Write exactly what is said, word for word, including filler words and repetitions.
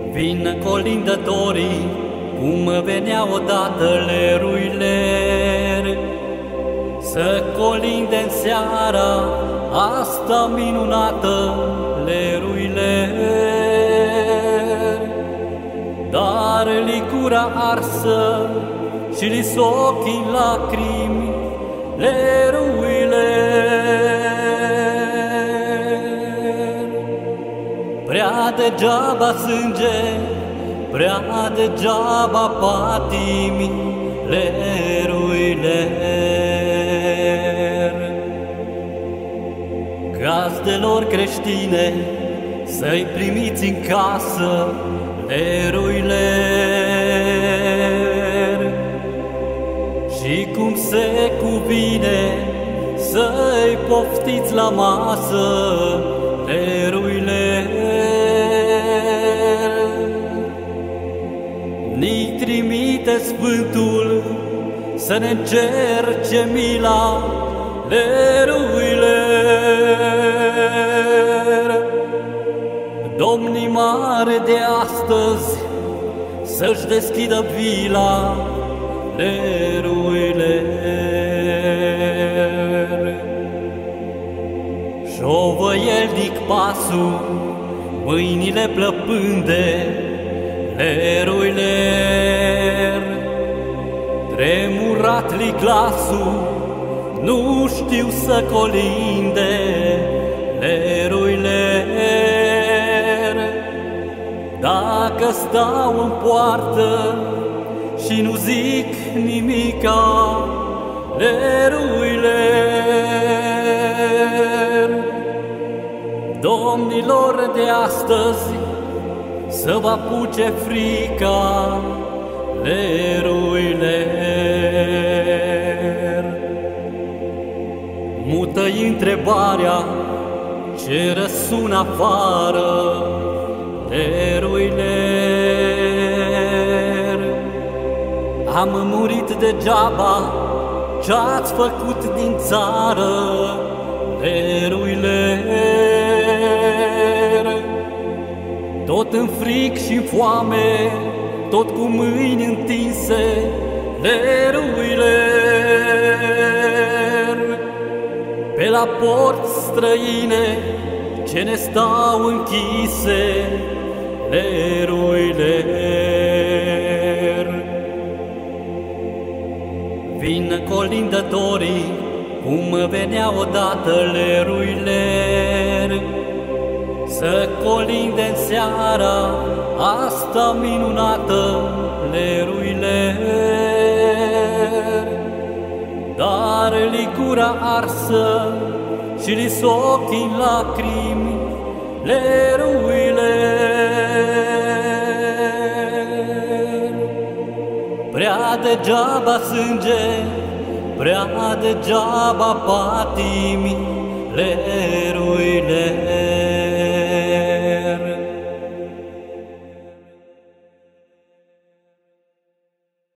Vin colindătorii, cum venea odată leruiler, să colinde în seara asta minunată, leruiler. Dar li gura arsă și li ochii lacrimi, leruiler. Prea degeaba sânge, prea degeaba patimi, leruiler. Gazdelor creștine, să-i primiți în casă, leruiler. Și cum se cuvine, să-i poftiți la masă, leruiler. Ni trimite Sfântul să ne încerce mila, leruiler. Domnii mare de astăzi să-și deschidă vila, leruiler. Șovăielnic pasul, mâinile plăpânde, leruiler. Tremurat-li glasul, nu știu să colinde, leruiler. Dacă stau în poartă și nu zic nimica, leruiler. Domnilor de astăzi să vă apuce frica, leruiler. Mută-i întrebarea ce răsună afară, leruiler. Am murit degeaba, ce-ați făcut din țară, leruiler. Tot în fric și în foame, tot cu mâini întinse, leruiler. Pe la porți străine ce ne stau închise, leruiler. Vin colindătorii, cum venea odată leruiler, să colinde în seara asta minunată, leruiler. Dar li gura arsă și li ochii lacrimi, leruiler. Prea degeaba sânge, prea degeaba patimi, leruiler.